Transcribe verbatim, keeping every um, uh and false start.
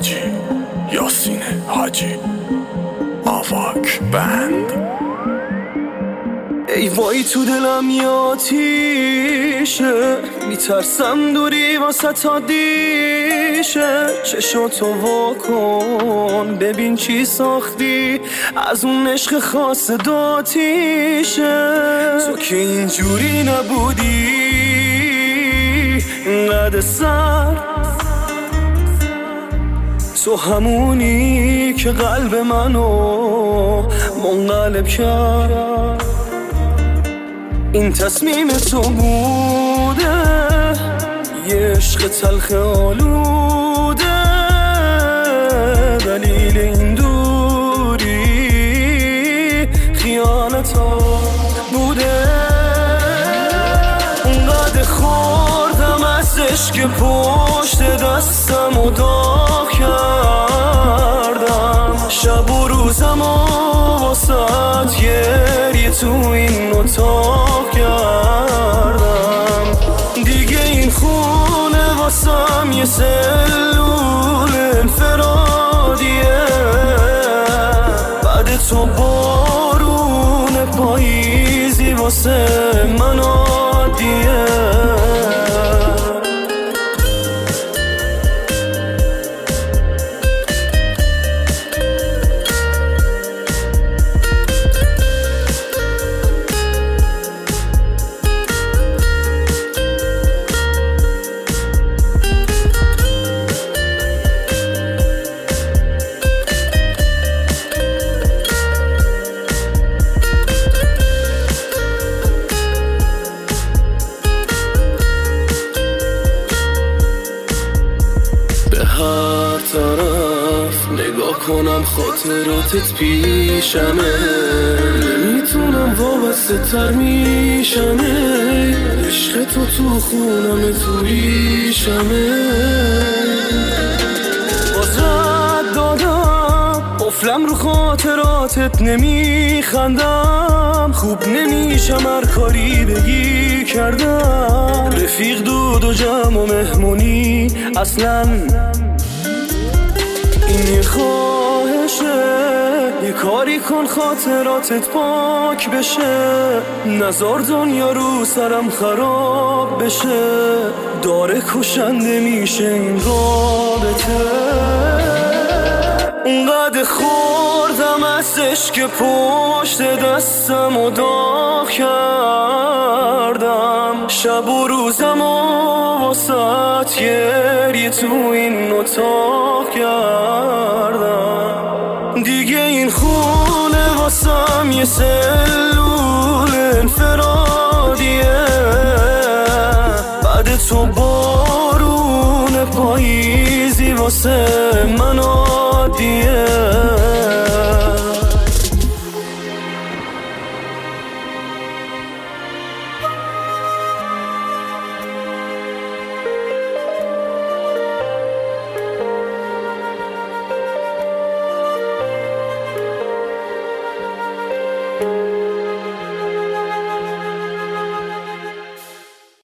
حاجی یاسین حاجی آواک بند. ای وای تو دلم یاتیشه، میترسم دوری واسه تا دیشه. چشاتو واکن ببین چی ساختی، از اون عشق خاص داتیشه. تو که اینجوری نبودی اینقدر سر، تو همونی که قلب منو منقلب کرد. این تصمیم تو بوده، یه عشق تلخ آلوده. دلیل این دوری خیانت ها بوده. اونقدر خوردم از عشق پشت دستم و داغ کردم. شب و روزم و واسط گریه تو این اتاق کردم. دیگه این خونه واسم یه سلول انفرادیه. بعد تو بارون پاییزی واسه من عادیه. هر طرف نگاه کنم خاطراتت پیشمه. نمیتونم وابسته تر میشمه. عشق تو تو خونم تو ریشمه. باز رد دادم قفلم رو خاطراتت نمیخندم. خوب نمیشم هر کاری بگی کردم. رفیق دود و جمع و مهمونی اصلا این یه خواهشه. یه کاری کن خاطراتت پاک بشه. نزار دنیا رو سرم خراب بشه. داره کشنده میشه این رابطه. اونقدر خوردم از عشق پشت دستم و داغ کردم. شب و روزم و واسط گریه تو این اتاق کردم. دیگه این خونه واسم یه سلول انفرادیه. بعد تو بارون پاییزی واسه من عادیه.